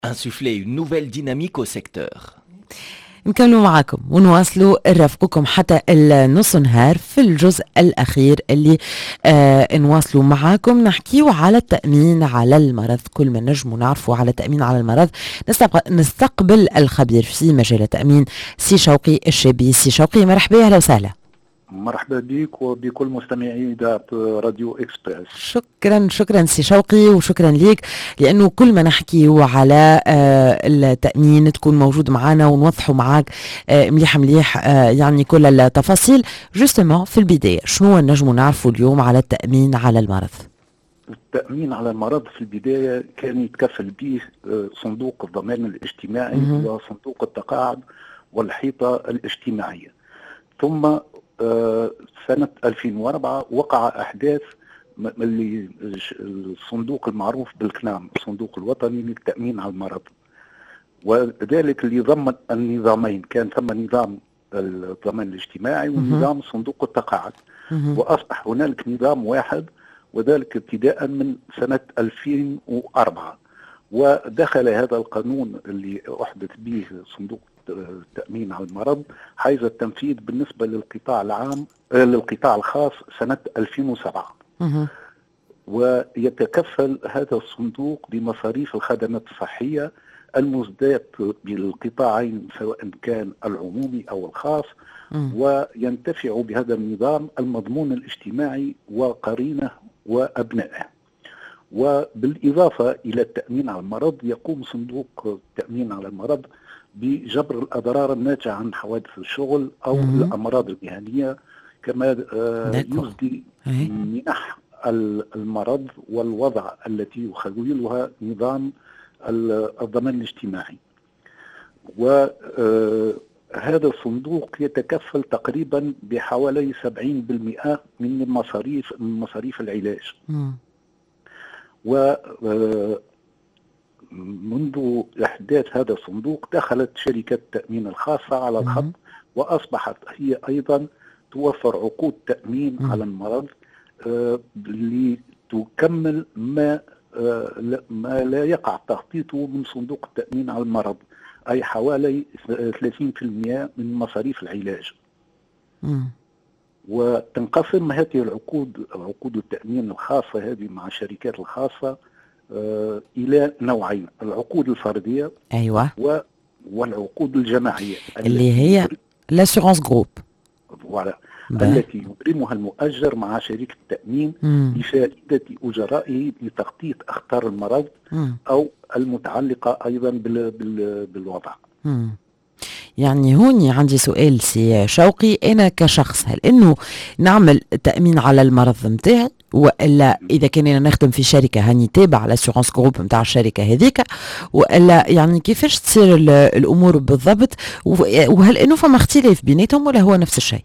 Insuffler une nouvelle dynamique au secteur. نكملوا معاكم ونواصلوا نرافقكم حتى النص نهار في الجزء الأخير اللي نواصلوا معاكم نحكيو على التأمين على المرض. كل ما نجموا نعرفوا على التأمين على المرض نستقبل الخبير في مجال التأمين سي شوقي الشابي. سي شوقي مرحبا، أهلا وسهلا. مرحبا بك وبكل مستمعي إذاعة راديو إكسبريس. شكرا سي شوقي، وشكرا ليك لأنه كل ما نحكي على التأمين تكون موجود معنا ونوضحوا معاك مليح يعني كل التفاصيل. جوستومون في البداية شنو نجموا نعرفوا اليوم على التأمين على المرض؟ التأمين على المرض في البداية كان يتكفل به صندوق الضمان الاجتماعي وصندوق التقاعد والحيطة الاجتماعية. ثم سنة 2004 وقع أحداث اللي الصندوق المعروف بالكنام، الصندوق الوطني للتأمين على المرض، وذلك اللي ضمن النظامين. كان ثم نظام الضمان الاجتماعي ونظام صندوق التقاعد، وأصبح هنالك نظام واحد، وذلك ابتداء من سنة 2004. ودخل هذا القانون اللي أحدث به صندوق التأمين على المرض حيز التنفيذ بالنسبة للقطاع العام للقطاع الخاص سنة 2007. ويتكفل هذا الصندوق بمصاريف الخدمات الصحية المزدات بالقطاعين سواء كان العمومي أو الخاص، وينتفع بهذا النظام المضمون الاجتماعي وقرينه وأبنائه. وبالإضافة إلى التأمين على المرض يقوم صندوق التأمين على المرض بجبر الأضرار الناتجة عن حوادث الشغل أو الأمراض المهنية، كما يسدي منح المرض والوضع التي يخولها نظام الضمان الاجتماعي. وهذا الصندوق يتكفل تقريبا بحوالي 70% من مصاريف العلاج. ومنذ إحداث هذا الصندوق دخلت شركات التأمين الخاصة على الخط، وأصبحت هي أيضا توفر عقود تأمين على المرض لتكمل ما لا يقع تخطيطه من صندوق التأمين على المرض، أي حوالي 30% من مصاريف العلاج. وتنقسم هذه عقود التأمين الخاصة هذه مع الشركات الخاصة إلى نوعين: العقود الفردية والعقود الجماعية اللي هي l'assurance groupe، التي يبرمها المؤجر مع شركة التأمين لفائدة أجرائه لتخطيط أخطار المرض أو المتعلقة أيضا بالوضع. يعني هوني عندي سؤال سي شوقي، أنا كشخص هل إنه نعمل تأمين على المرض متاعي، وإلا إذا كان أنا نخدم في شركة هاني تابع لاسيغونس جروب متاع الشركة هذيك، وإلا يعني كيفاش تصير الأمور بالضبط، وهل إنه فما اختلاف بيناتهم ولا هو نفس الشيء؟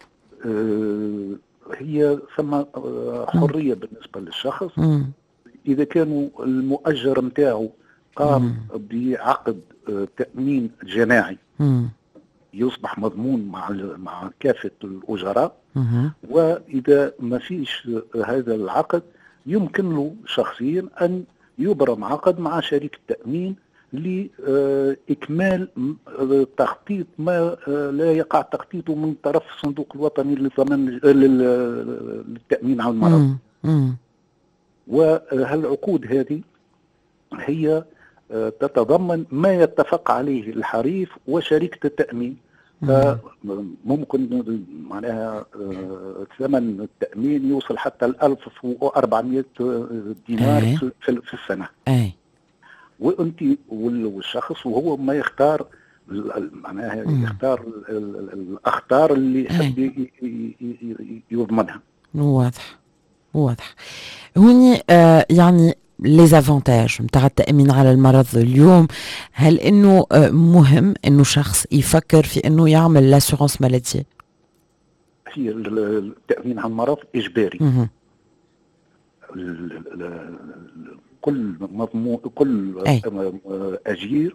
هي ثم حرية بالنسبة للشخص. إذا كانوا المؤجر متاعه قام بعقد تأمين جماعي يصبح مضمون مع كافة الأجراء، وإذا ما فيش هذا العقد يمكن له شخصيا أن يبرم عقد مع شركة تأمين لإكمال تخطيط ما لا يقع تخطيطه من طرف الصندوق الوطني للتأمين على المرض. وهالعقود هذه هي تتضمن ما يتفق عليه الحريف وشركة التأمين. فممكن معناها ثمن التأمين يوصل حتى 1400 دينار في السنة. وانت والشخص وهو ما يختار معناها يختار الأخطار اللي يحب يضمنها. واضح. هوني يعني ليزافونتاج نتاع التأمين على المرض اليوم، هل انه مهم انه شخص يفكر في انه يعمل لاسيغونس مالادي؟ هي التأمين على المرض إجباري. كل أجير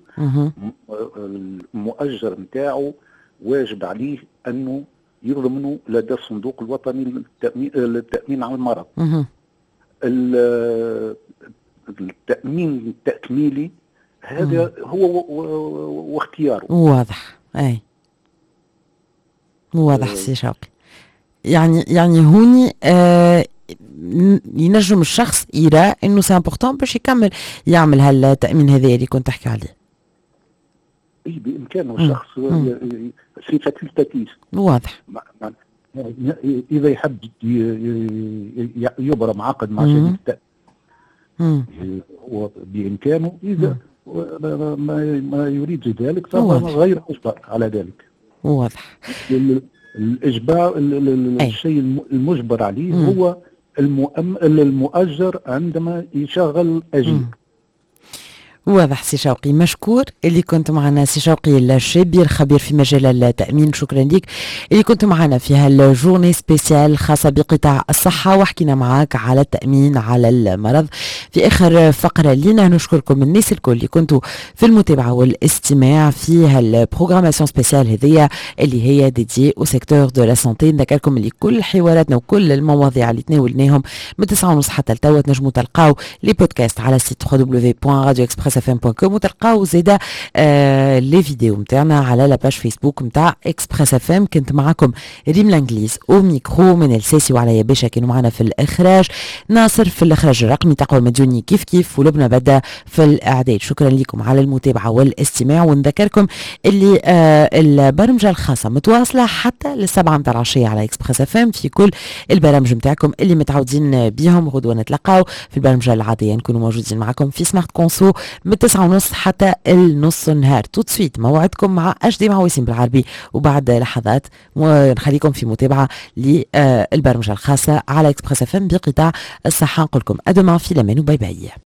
المؤجر نتاعه واجب عليه أنه يضمنه لدى الصندوق الوطني للتأمين على المرض. التأمين التأكميلي هذا هو واختياره. واضح. اي واضح سي شوقي. يعني هوني ينجم الشخص يرى انه سي امبورطون باش يكمل يعمل هالتأمين هذا اللي كنت تحكي عليه. اي بامكانه الشخص سي فاكولتاتيف. واضح. اذا يحب يبرم عقد مع شركه بامكانه، اذا ما يريد ذلك فهو غير مجبر على ذلك. واضح. الإجبار الشيء المجبر عليه هو المؤجر عندما يشغل أجير. واضح سي شوقي، مشكور اللي كنت معنا سي شوقي الشابي الخبير في مجال التأمين. شكرا لك اللي كنت معنا في هالجورني سبيسيال خاصة بقطاع الصحة، وحكينا معاك على التأمين على المرض. في آخر فقرة لنا نشكركم الناس الكل اللي كنتوا في المتابعة والاستماع في هالبروغراماسيون سبيسيال هذيا اللي هي ديدي او سيكتور دو لا سانتي. نذكركم اللي كل حواراتنا وكل المواضيع اللي تناولناهم من 9:30 حتى لتوا تنجموا تلقاو لي بودكاست على السيت www.radioexpressfm.com، وتلقاو زيدا لي فيديو متاعنا على لا باج فيسبوك متاع اكسبريس اف ام. كنت معكم ريم لانجليز او ميكرو، من الساسي وعلى ياباشا كانوا معنا في الاخراج، ناصر في الاخراج الرقمي، تقوى المديوني كيف ولبنى بدا في الاعداد. شكرا لكم على المتابعه والاستماع، ونذكركم اللي البرمجه الخاصه متواصله حتى للسبعة متاع العشيه على اكسبريس اف ام في كل البرامج متاعكم اللي متعودين بيهم. غدوه نتلقاو في البرمجه العاديه، نكونوا موجودين معكم في سمارت كونسو من 9:30 حتى النص النهار. توت سويت موعدكم مع أجدي مع وسيم بالعربي، وبعد لحظات ونخليكم في متابعة للبرمجة الخاصة على اكسبريس اف ام بقطاع الصحة. نقولكم أدوما في الأمان وباي باي.